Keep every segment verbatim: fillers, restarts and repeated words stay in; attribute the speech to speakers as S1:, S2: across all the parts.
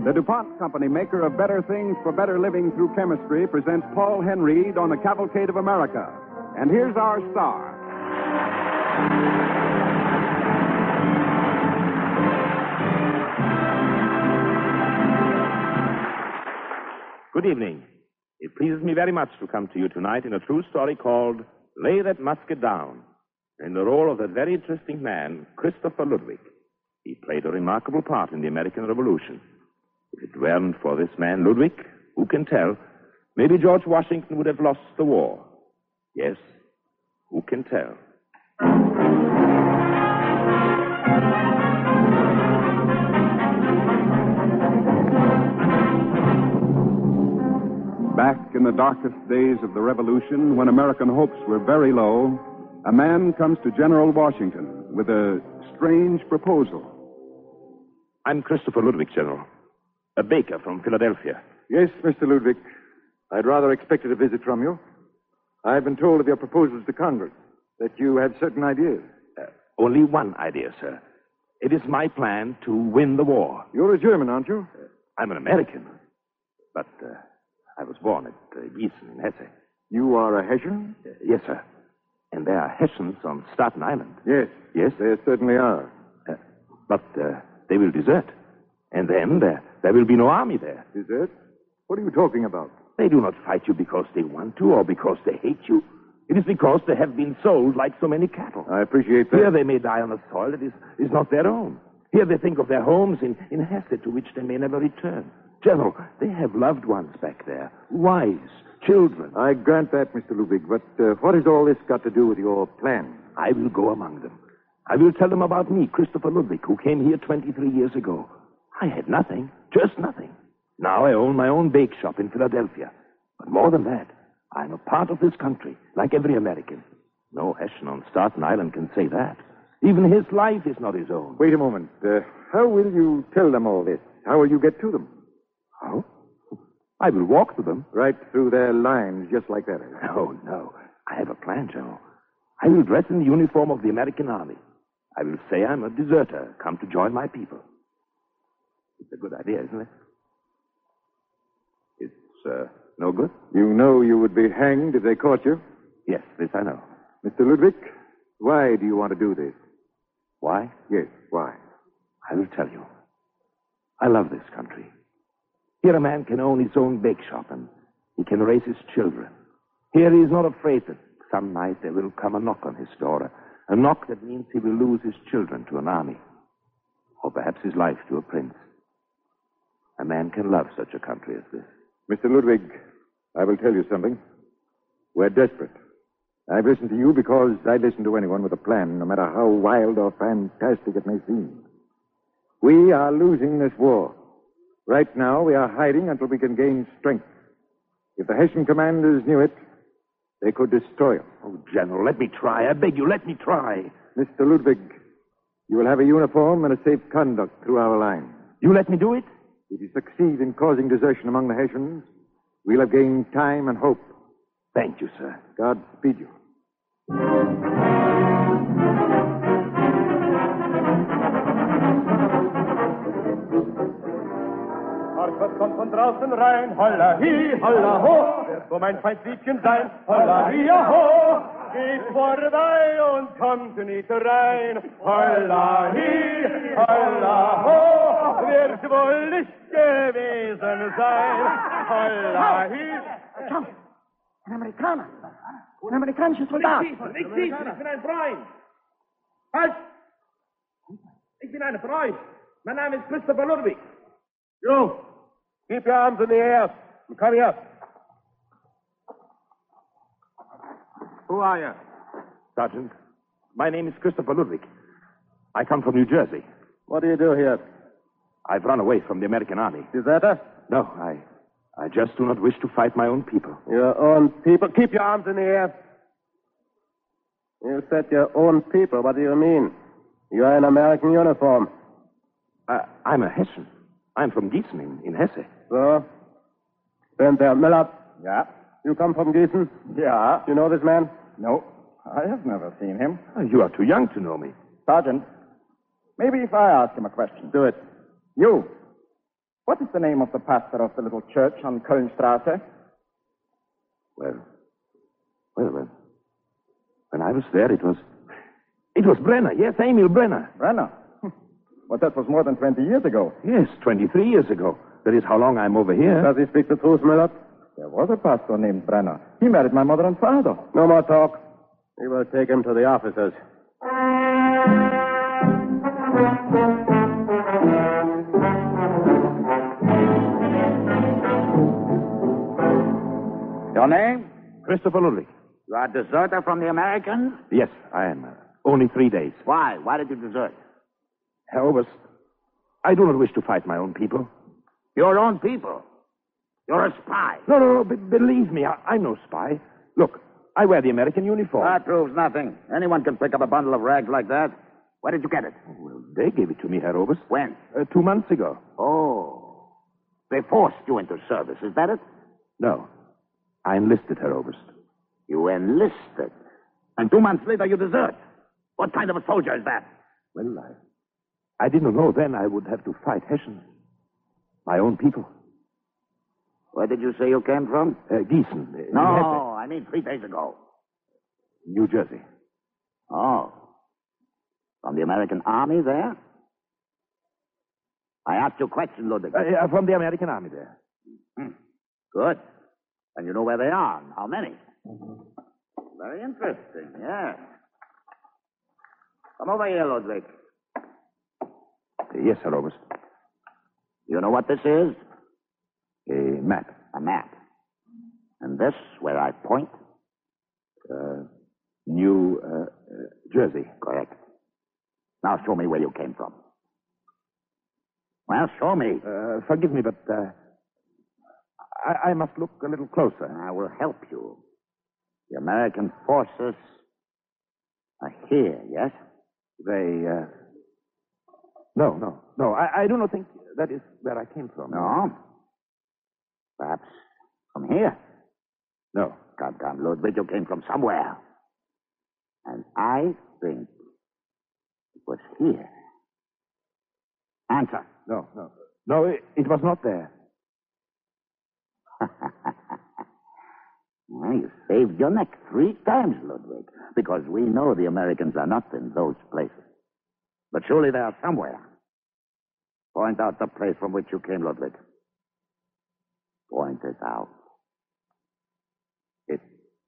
S1: The DuPont Company, maker of better things for better living through chemistry, presents Paul Henreid on the Cavalcade of America. And here's our star.
S2: Good evening. It pleases me very much to come to you tonight in a true story called Lay That Musket Down, in the role of that very interesting man, Christopher Ludwig. He played a remarkable part in the American Revolution. If it weren't for this man, Ludwig, who can tell, maybe George Washington would have lost the war. Yes, who can tell?
S1: Back in the darkest days of the Revolution, when American hopes were very low, a man comes to General Washington with a strange proposal.
S2: I'm Christopher Ludwig, General. A baker from Philadelphia.
S3: Yes, Mister Ludwig. I'd rather expected a visit from you. I've been told of your proposals to Congress, that you had certain ideas.
S2: Uh, only one idea, sir. It is my plan to win the war.
S3: You're a German, aren't you?
S2: Uh, I'm an American. But uh, I was born at uh, Gießen in Hesse.
S3: You are a Hessian?
S2: Uh, yes, sir. And there are Hessians on Staten Island.
S3: Yes.
S2: Yes?
S3: There certainly are.
S2: Uh, but uh, they will desert. And then there, there will be no army there.
S3: Desert? What are you talking about?
S2: They do not fight you because they want to or because they hate you. It is because they have been sold like so many cattle.
S3: I appreciate that.
S2: Here they may die on a soil that is, is not their own. Here they think of their homes in, in Hesse to which they may never return. General, they have loved ones back there. Wives, children.
S3: I grant that, Mister Ludwig, but uh, what has all this got to do with your plan?
S2: I will go among them. I will tell them about me, Christopher Ludwig, who came here twenty-three years ago. I had nothing, just nothing. Now I own my own bake shop in Philadelphia. But more than that, I'm a part of this country, like every American. No Hessian on Staten Island can say that. Even his life is not his own.
S3: Wait a moment. Uh, how will you tell them all this? How will you get to them?
S2: How? I will walk to them.
S3: Right through their lines, just like that.
S2: No, no. I have a plan, General. I will dress in the uniform of the American Army. I will say I'm a deserter, come to join my people. It's a good idea, isn't it? It's, uh, no good?
S3: You know you would be hanged if they caught you?
S2: Yes, this I know.
S3: Mister Ludwig, why do you want to do this?
S2: Why?
S3: Yes, why?
S2: I will tell you. I love this country. Here a man can own his own bake shop and he can raise his children. Here he is not afraid that some night there will come a knock on his door, a knock that means he will lose his children to an army, or perhaps his life to a prince. A man can love such a country as this.
S3: Mister Ludwig, I will tell you something. We're desperate. I've listened to you because I listen to anyone with a plan, no matter how wild or fantastic it may seem. We are losing this war. Right now, we are hiding until we can gain strength. If the Hessian commanders knew it, they could destroy us.
S2: Oh, General, let me try. I beg you, let me try.
S3: Mister Ludwig, you will have a uniform and a safe conduct through our line.
S2: You let me do it?
S3: If you succeed in causing desertion among the Hessians, we'll have gained time and hope.
S2: Thank you, sir.
S3: God speed you.
S4: Markus kommt von draußen rein, holla hi, holla ho, wird so mein Feindliebchen sein, holla hi, ho, geht vorbei und kommt nicht rein, holla hi, holla ho, wird wohl nicht gewesen sein, holla hi.
S5: Schau, ein Amerikaner, ein amerikanischer Soldat.
S4: Nicht schießen, nicht schießen, ich bin ein Freund. Halt! Ich bin ein Freund. Mein Name ist Christopher Ludwig. You, keep your arms in the air and come here. Who are you?
S2: Sergeant, my name is Christopher Ludwig. I come from New Jersey.
S4: What do you do here?
S2: I've run away from the American army.
S4: Deserter?
S2: No, I I just do not wish to fight my own people.
S4: Your own people? Keep your arms in the air. You said your own people. What do you mean? You are in American uniform.
S2: Uh, I'm a Hessian. I'm from Gießen in, in Hesse.
S4: So? Stand there. Miller.
S6: Yeah.
S4: You come from Gießen?
S6: Yeah.
S4: You know this man?
S6: No, I have never seen him.
S2: Oh, you are too young to know me.
S6: Sergeant, maybe if I ask him a question.
S4: Do it.
S6: You. What is the name of the pastor of the little church on Kölnstrasse?
S2: Well, well, well. When I was there, it was... It was Brenner. Yes, Emil Brenner.
S6: Brenner? But that was more than twenty years ago.
S2: Yes, twenty-three years ago. That is how long I'm over here.
S4: Does he speak the truth, Millard?
S6: There was a pastor named Brenner. He married my mother and father.
S4: No more talk. We will take him to the officers.
S7: Your name?
S2: Christopher Ludwig.
S7: You are a deserter from the Americans?
S2: Yes, I am. Uh, only three days.
S7: Why? Why did you desert?
S2: Herr Oberst, I do not wish to fight my own people.
S7: Your own people? You're a spy.
S2: No, no, no. B- believe me, I- I'm no spy. Look, I wear the American uniform.
S7: That proves nothing. Anyone can pick up a bundle of rags like that. Where did you get it?
S2: Oh, well, they gave it to me, Herr Oberst.
S7: When?
S2: Uh, two months ago.
S7: Oh. They forced you into service, is that it?
S2: No. I enlisted, Herr Oberst.
S7: You enlisted. And two months later you desert. What kind of a soldier is that?
S2: Well, I, I didn't know then I would have to fight Hessians. My own people.
S7: Where did you say you came from?
S2: Uh, Gießen. uh,
S7: No,
S2: in
S7: I mean three days ago.
S2: Hesse, New Jersey.
S7: Oh. From the American Army there? I asked you a question, Ludwig.
S2: Uh, uh, from the American Army there.
S7: Hmm. Good. And you know where they are and how many. Very interesting, yes. Come over here, Ludwig.
S2: Uh, yes, Herr Oberst.
S7: You know what this is?
S2: A map.
S7: A map. And this, where I point?
S2: Uh, New uh, uh, Jersey.
S7: Correct. Now show me where you came from. Well, show me.
S2: Uh, forgive me, but uh, I-, I must look a little closer.
S7: I will help you. The American forces are here, yes?
S2: They, uh... No, no, no. I, I do not think that is where I came from.
S7: No? Perhaps from here?
S2: No.
S7: Come, come, Ludwig, you came from somewhere. And I think it was here. Answer.
S2: No, no. No, it, it was not there.
S7: Well, you saved your neck three times, Ludwig, because we know the Americans are not in those places. But surely they are somewhere. Point out the place from which you came, Ludwig. Point it out.
S2: It...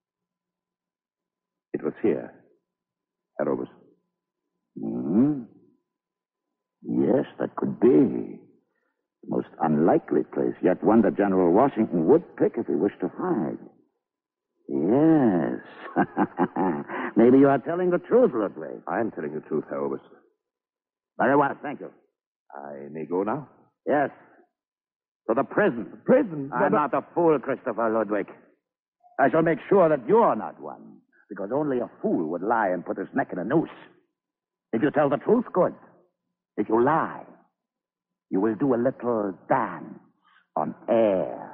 S2: It was here, Herr Oberst.
S7: Hmm? Yes, that could be. The most unlikely place, yet one that General Washington would pick if he wished to hide. Yes. Maybe you are telling the truth, Ludwig.
S2: I am telling the truth, Herr Oberst.
S7: Very well, thank you.
S2: I may go now?
S7: Yes. To the prison.
S2: Prison?
S7: I'm
S2: but...
S7: not a fool, Christopher Ludwig. I shall make sure that you're not one, because only a fool would lie and put his neck in a noose. If you tell the truth, good. If you lie, you will do a little dance on air.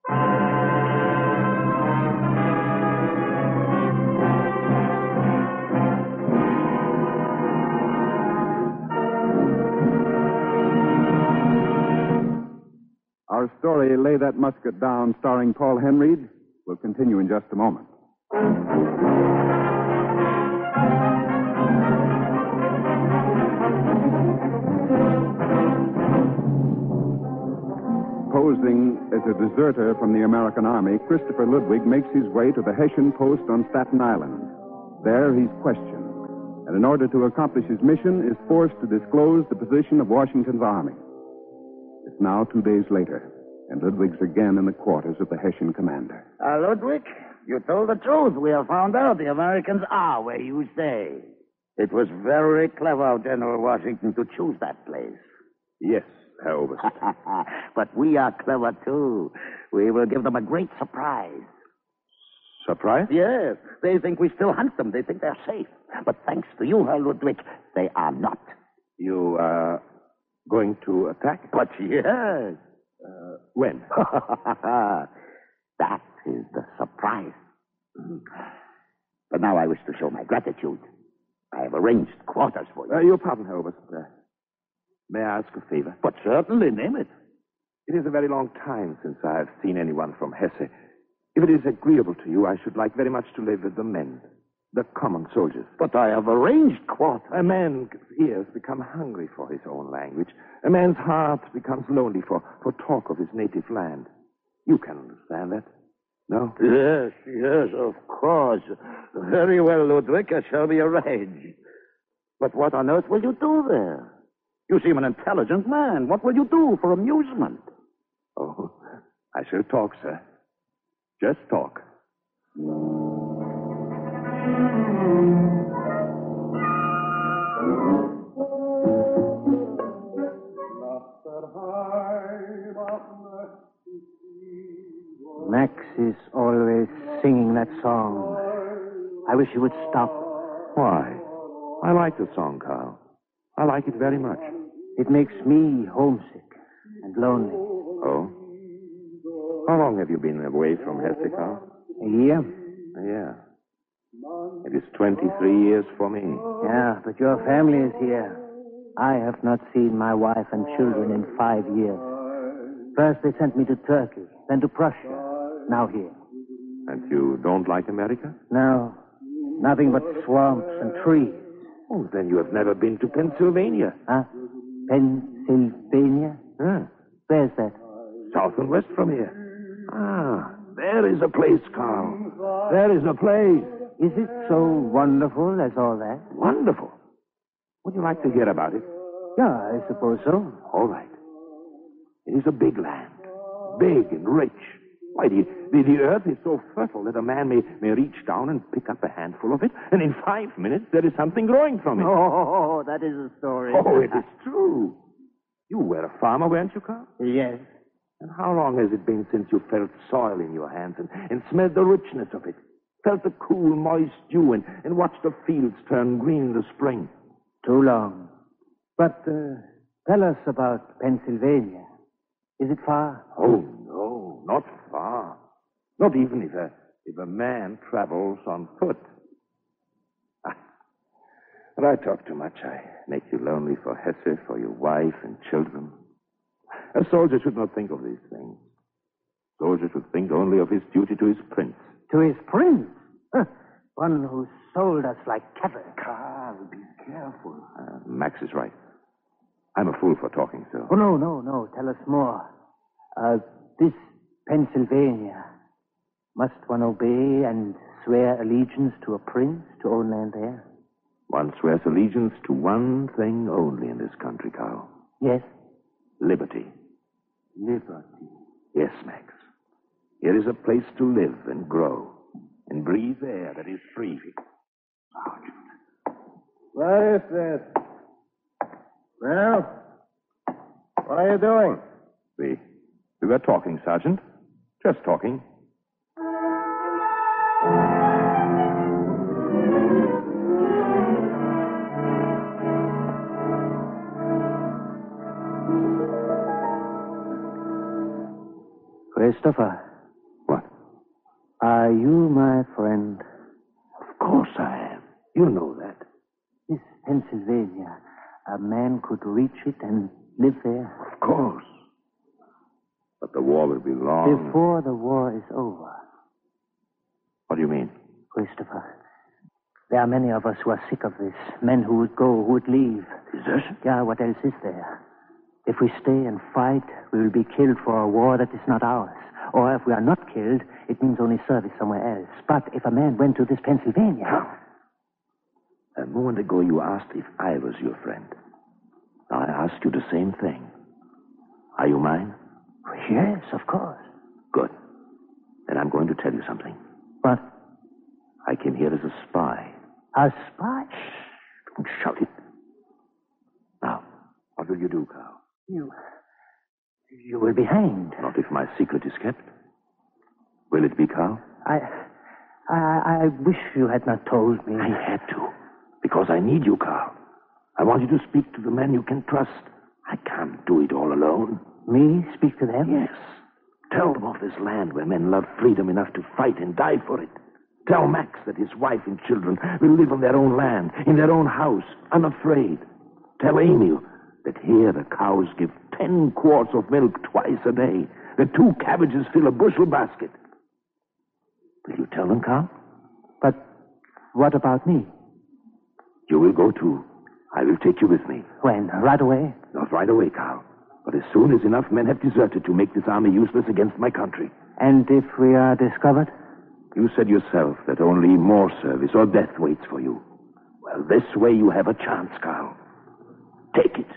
S1: Our story, Lay That Musket Down, starring Paul Henreid, will continue in just a moment. Posing as a deserter from the American Army, Christopher Ludwig makes his way to the Hessian post on Staten Island. There he's questioned, and in order to accomplish his mission, is forced to disclose the position of Washington's army. It's now two days later, and Ludwig's again in the quarters of the Hessian commander.
S7: Uh, Ludwig, you told the truth. We have found out the Americans are where you say. It was very clever of General Washington to choose that place.
S2: Yes, Herr Oberst.
S7: But we are clever, too. We will give them a great surprise.
S2: Surprise?
S7: Yes. They think we still hunt them. They think they're safe. But thanks to you, Herr Ludwig, they are not.
S2: You are going to attack?
S7: But yes.
S2: Uh, when?
S7: That is the surprise. But now I wish to show my gratitude. I have arranged quarters for you.
S2: Uh, your pardon, Herr Oberst. Uh, may I ask a favor?
S7: But certainly, name it.
S2: It is a very long time since I have seen anyone from Hesse. If it is agreeable to you, I should like very much to live with the men, the common soldiers.
S7: But I have arranged quarters.
S2: A man's ears become hungry for his own language. A man's heart becomes lonely for, for talk of his native land. You can understand that, no?
S7: Yes, yes, of course. Very well, Ludwig. It shall be arranged. But what on earth will you do there? You seem an intelligent man. What will you do for amusement?
S2: Oh, I shall talk, sir. Just talk.
S5: Max is always singing that song. I wish he would stop.
S2: Why? I like the song, Carl. I like it very much.
S5: It makes me homesick and lonely.
S2: Oh? How long have you been away from Hesse, Carl?
S5: A year?
S2: A year. It is twenty-three years for me.
S5: Yeah, but your family is here. I have not seen my wife and children in five years. First they sent me to Turkey, then to Prussia, now here.
S2: And you don't like America?
S5: No, nothing but swamps and trees.
S2: Oh, then you have never been to Pennsylvania.
S5: Huh? Pennsylvania?
S2: Huh?
S5: Where's that?
S2: South and west from here. Ah, there is a place, Carl. There is a place.
S5: Is it so wonderful as all that?
S2: Wonderful. Would you like to hear about it?
S5: Yeah, I suppose so.
S2: All right. It is a big land. Big and rich. Why, the, the, the earth is so fertile that a man may, may reach down and pick up a handful of it, and in five minutes there is something growing from it.
S5: Oh, that is a story.
S2: Oh, it is true. You were a farmer, weren't you, Carl?
S5: Yes.
S2: And how long has it been since you felt soil in your hands and, and smelled the richness of it? Felt the cool, moist dew and, and watched the fields turn green in the spring?
S5: Too long. But uh, tell us about Pennsylvania. Is it far?
S2: Oh, no, not far. Not even if a, if a man travels on foot. Ah, but I talk too much. I make you lonely for Hesse, for your wife and children. A soldier should not think of these things. A soldier should think only of his duty to his prince.
S5: To his prince? Huh. One who sold us like cattle.
S7: Carl, be careful.
S2: Uh, Max is right. I'm a fool for talking so.
S5: Oh, no, no, no. Tell us more. Uh, this Pennsylvania, must one obey and swear allegiance to a prince to own land there?
S2: One swears allegiance to one thing only in this country, Carl.
S5: Yes?
S2: Liberty.
S5: Liberty.
S2: Yes, Max. Here is a place to live and grow and breathe air that is free.
S6: Sergeant. What is this? Well, what are you doing?
S2: We, we were talking, Sergeant. Just talking.
S5: Christopher.
S2: What?
S5: Are you my friend?
S2: Of course I am. You know that.
S5: This Pennsylvania, a man could reach it and live there?
S2: Of course. But the war will be long.
S5: Before the war is over.
S2: What do you mean?
S5: Christopher, there are many of us who are sick of this. Men who would go, who would leave.
S2: Desertion?
S5: Yeah, what else is there? If we stay and fight, we will be killed for a war that is not ours. Or if we are not killed, it means only service somewhere else. But if a man went to this Pennsylvania...
S2: How? A moment ago you asked if I was your friend. Now I ask you the same thing. Are you mine?
S5: Yes, of course.
S2: Good. Then I'm going to tell you something.
S5: What?
S2: I came here as a spy.
S5: A spy?
S2: Shh, don't shout it. Now, what will you do, Carl?
S5: You... You will be hanged.
S2: Not if my secret is kept. Will it be, Carl?
S5: I... I, I wish you had not told me.
S2: I had to. Because I need you, Carl. I want you to speak to the men you can trust. I can't do it all alone.
S5: Me speak to them?
S2: Yes. Tell them of this land where men love freedom enough to fight and die for it. Tell Max that his wife and children will live on their own land, in their own house, unafraid. Tell Amy
S8: That here the cows give ten quarts of milk twice a day. That two cabbages fill a bushel basket. Will you tell them, Carl?
S5: But what about me?
S8: You will go too. I will take you with me.
S5: When? Right away?
S8: Not right away, Carl. But as soon as enough men have deserted to make this army useless against my country.
S5: And if we are discovered?
S8: You said yourself that only more service or death waits for you. Well, this way you have a chance, Carl. Take it.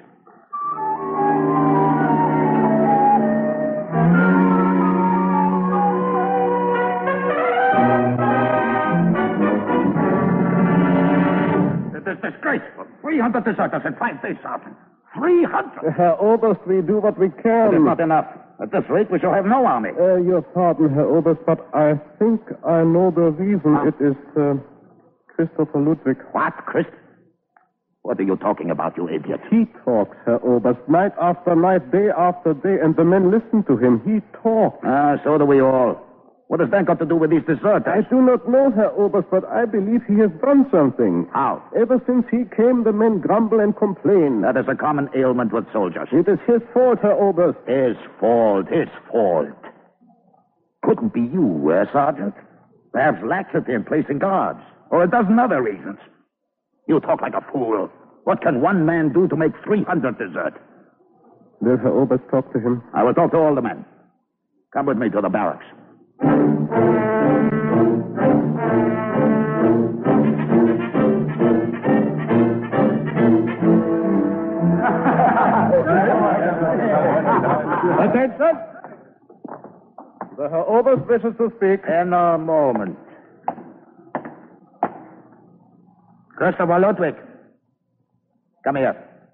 S7: It is disgraceful. three hundred deserters in five days, Sergeant. three hundred!
S6: Herr Oberst, we do what we can.
S7: It is not enough. At this rate, we shall have no army.
S6: Uh, your pardon, Herr Oberst, but I think I know the reason.
S7: Huh?
S6: It is uh, Christopher Ludwig.
S7: What, Christ? What are you talking about, you idiot?
S6: He talks, Herr Oberst, night after night, day after day, and the men listen to him. He talks.
S7: Ah, so do we all. What has that got to do with these deserters?
S6: I do not know, Herr Oberst, but I believe he has done something.
S7: How?
S6: Ever since he came, the men grumble and complain.
S7: That is a common ailment with soldiers.
S6: It is his fault, Herr Oberst.
S7: His fault, his fault. Couldn't be you, eh, Sergeant? Perhaps laxity in placing guards, or a dozen other reasons. You talk like a fool. What can one man do to make three hundred desert?
S6: Will Herr Oberst talk to him?
S7: I will talk to all the men. Come with me to the barracks.
S6: Attention! The Herr Oberst wishes to speak.
S7: In a moment. Christopher Ludwig. Come here.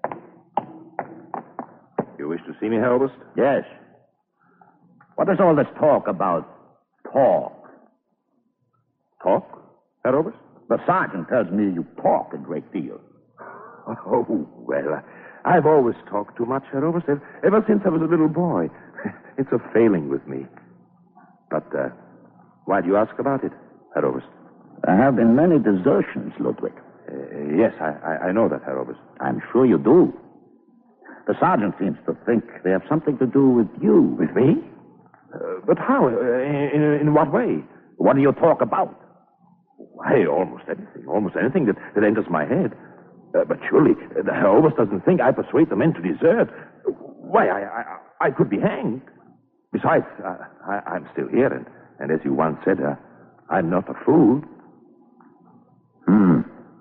S2: You wish to see me, Herr Oberst?
S7: Yes. What is all this talk about? Talk.
S2: Talk, Herr Oberst?
S7: The sergeant tells me you talk a great deal.
S8: Oh, well, I've always talked too much, Herr Oberst, ever since I was a little boy. It's a failing with me. But, uh, why do you ask about it, Herr Oberst?
S7: There have been many desertions, Ludwig.
S8: Uh, yes, I, I, I know that, Herr Oberst.
S7: I'm sure you do. The sergeant seems to think they have something to do with you.
S8: With me? Uh, but how? Uh, in, in what way?
S7: What do you talk about?
S8: Why, almost anything. Almost anything that, that enters my head. Uh, but surely, uh, the Herr Oberst doesn't think I persuade the men to desert. Why, I, I, I could be hanged. Besides, uh, I, I'm still here, and, and as you once said, uh, I'm not a fool.
S7: Hmm.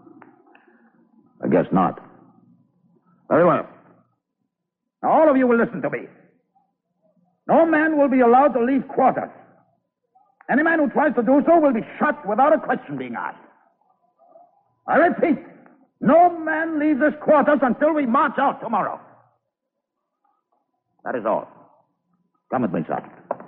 S7: I guess not. Very well. Now, all of you will listen to me. No man will be allowed to leave quarters. Any man who tries to do so will be shot without a question being asked. I repeat, no man leaves his quarters until we march out tomorrow. That is all. Come with me, Sergeant.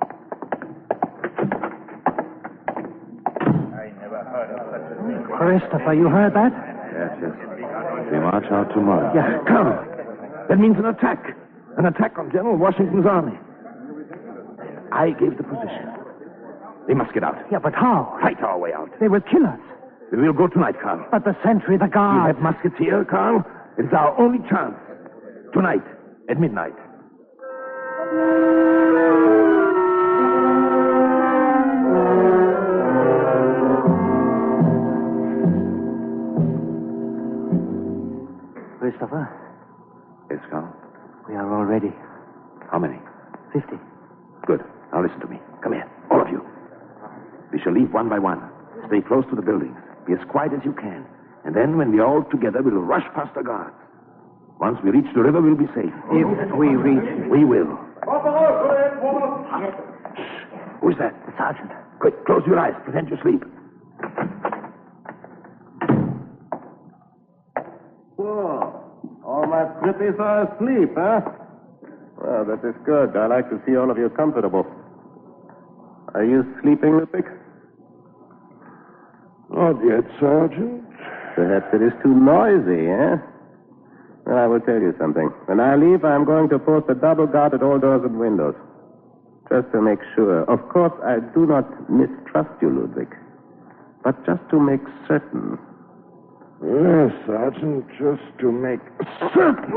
S4: I never heard of such a thing.
S5: Christopher, you heard that?
S8: Yes, yes. We march out tomorrow.
S5: Yeah.
S8: Come. That means an attack. An attack on General Washington's army. I gave the position. We must get out.
S5: Yeah, but how?
S8: Fight our way out.
S5: They will kill us.
S8: We will go tonight, Carl.
S5: But the sentry, the
S8: You
S5: guard.
S8: have muskets here, Carl. It's our only chance. Tonight, at midnight.
S5: Christopher,
S8: Yes, Carl.
S5: we are all ready.
S8: How many?
S5: Fifty.
S8: Good. Now listen to me. Come here, all of you. We shall leave one by one. Stay close to the buildings. Be as quiet as you can. And then, when we are all together, we'll rush past the guards. Once we reach the river, we'll be safe.
S5: If we reach.
S8: We will. Who's that?
S5: The sergeant.
S8: Quick, close your eyes. Pretend you sleep.
S6: So, all my pretties are asleep, huh? Well, that is good. I like to see all of you comfortable. Are you sleeping, Ludwig?
S8: Not yet, Sergeant.
S6: Perhaps it is too noisy, eh? Well, I will tell you something. When I leave, I'm going to post a double guard at all doors and windows. Just to make sure. Of course, I do not mistrust you, Ludwig. But just to make certain.
S3: Yes, Sergeant, just to make certain.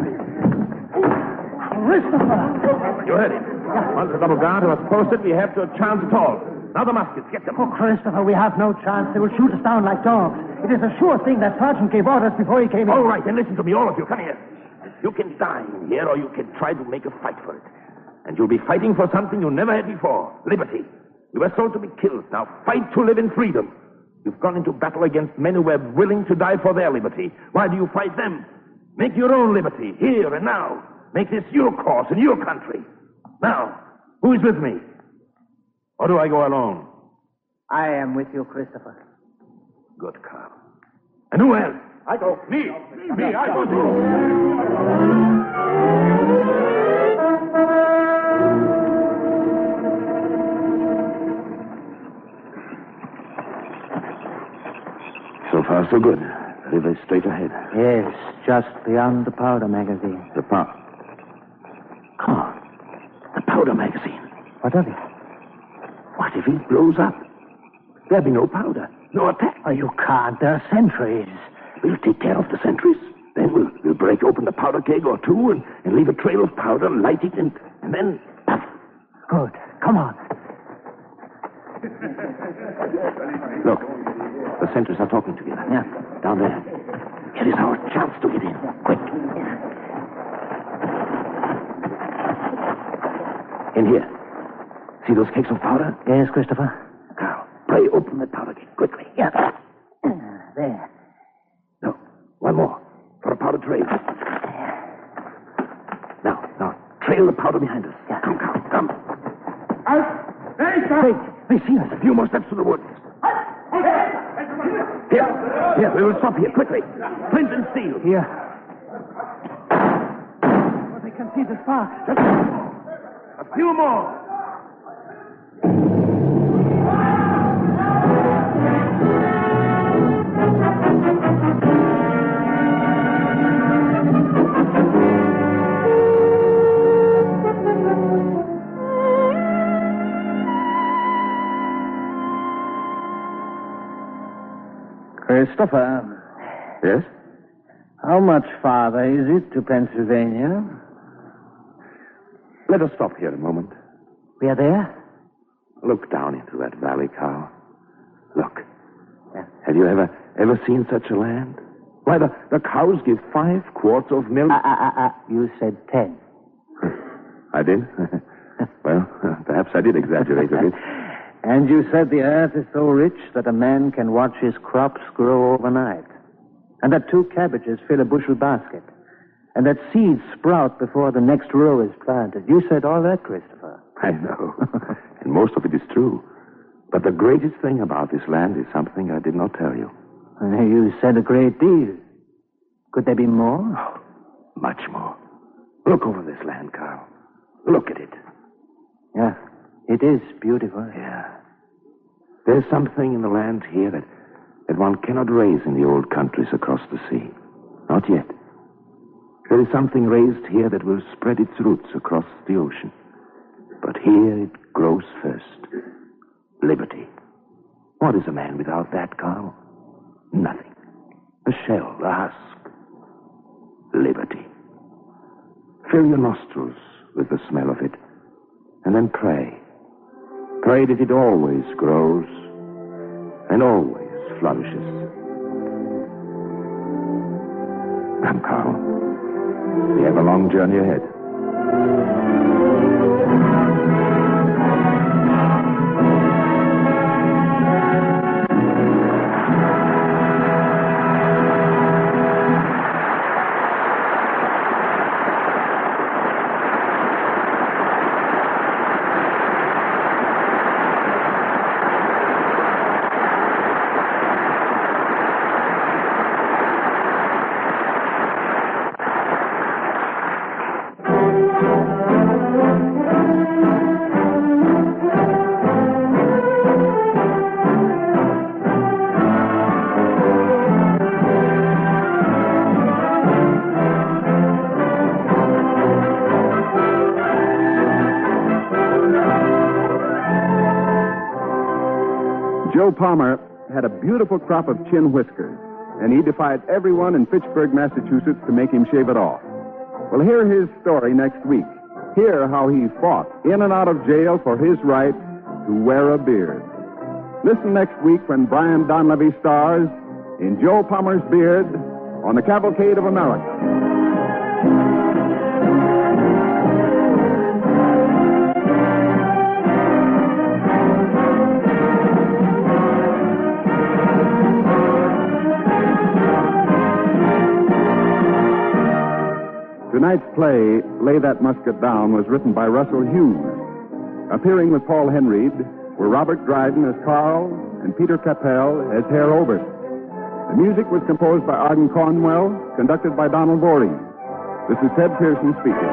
S5: Christopher!
S2: You heard it. Once the double guard was posted, we have no chance at all. Now the muskets, get them.
S5: Oh, Christopher, we have no chance. They will shoot us down like dogs. It is a sure thing that Sergeant gave orders before he came in.
S8: All right, then listen to me, all of you. Come here. You can die in here, or you can try to make a fight for it. And you'll be fighting for something you never had before. Liberty. You were sold to be killed. Now fight to live in freedom. You've gone into battle against men who were willing to die for their liberty. Why do you fight them? Make your own liberty, here and now. Make this your cause in your country. Now, who is with me? Or do I go alone?
S5: I am with you, Christopher.
S8: Good, Carl. And who else?
S2: I go. Me. Me, me I go too.
S8: So far, so good. The river is straight ahead.
S5: Yes, just beyond the powder magazine.
S8: The powder. Carl, the powder magazine.
S5: What of it?
S8: What if it blows up? There'll be no powder, no attack.
S5: Oh, you can't. There are sentries.
S8: We'll take care of the sentries. Then we'll, we'll break open the powder keg or two and, and leave a trail of powder, light it, and, and then... Puff.
S5: Good. Come on.
S8: Look, the sentries are talking together.
S5: Yeah.
S8: Down there. Here is our chance to get in. Quick. In here. See those kegs of powder?
S5: Yes, Christopher.
S8: Carl, pray open the powder keg quickly.
S5: Yeah. There.
S8: No, one more. For a powder trail. Now, now, trail the powder behind us.
S5: Yeah.
S8: Come, Carl, come.
S4: Out! There, sir!
S5: Wait, they see us.
S8: A few more steps to the woods. Here, here, we will stop here, quickly. Flint and steel.
S5: Here. Oh, they can see the spark.
S8: A few more.
S5: Christopher,
S8: Yes?
S5: how much farther is it to Pennsylvania?
S8: Let us stop here a moment.
S5: We are there?
S8: Look down into that valley, Carl. Look.
S5: Yeah.
S8: Have you ever ever seen such a land? Why, the, the cows give five quarts of milk.
S5: Ah, ah, ah, ah. You said ten.
S8: I did? Well, perhaps I did exaggerate a bit.
S5: And you said the earth is so rich that a man can watch his crops grow overnight. And that two cabbages fill a bushel basket. And that seeds sprout before the next row is planted. You said all that, Christopher.
S8: I know. And most of it is true. But the greatest thing about this land is something I did not tell you.
S5: You said a great deal. Could there be more?
S8: Oh, much more. Look over this land, Carl. Look at it.
S5: Yeah, it is beautiful.
S8: Yeah. There's something in the land here that, that one cannot raise in the old countries across the sea. Not yet. There is something raised here that will spread its roots across the ocean. But here it grows first. Liberty. What is a man without that, Carl? Nothing. A shell, a husk. Liberty. Fill your nostrils with the smell of it. And then pray. Pray that it always grows and always flourishes. Come, Carl. We have a long journey ahead.
S1: Joe Palmer had a beautiful crop of chin whiskers. and he defied everyone in Fitchburg, Massachusetts to make him shave it off. Well, hear his story next week. Hear how he fought in and out of jail for his right to wear a beard. Listen next week when Brian Donlevy stars in Joe Palmer's Beard on the Cavalcade of America. Tonight's play, Lay That Musket Down, was written by Russell Hughes. Appearing with Paul Henreid were Robert Dryden as Carl and Peter Capell as Herr Oberst. The music was composed by Arden Cornwell, conducted by Donald Voorhees. This is Ted Pearson speaking.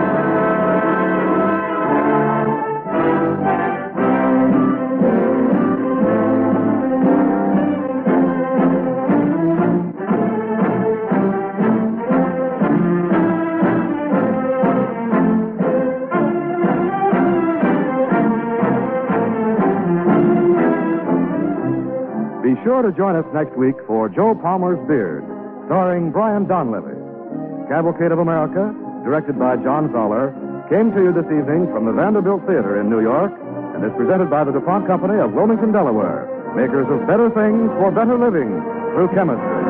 S9: Be sure to join us next week for Joe Palmer's Beard, starring Brian Donlevy. Cavalcade of America, directed by John Fowler, came to you this evening from the Vanderbilt Theater in New York and is presented by the DuPont Company of Wilmington, Delaware, makers of better things for better living through chemistry.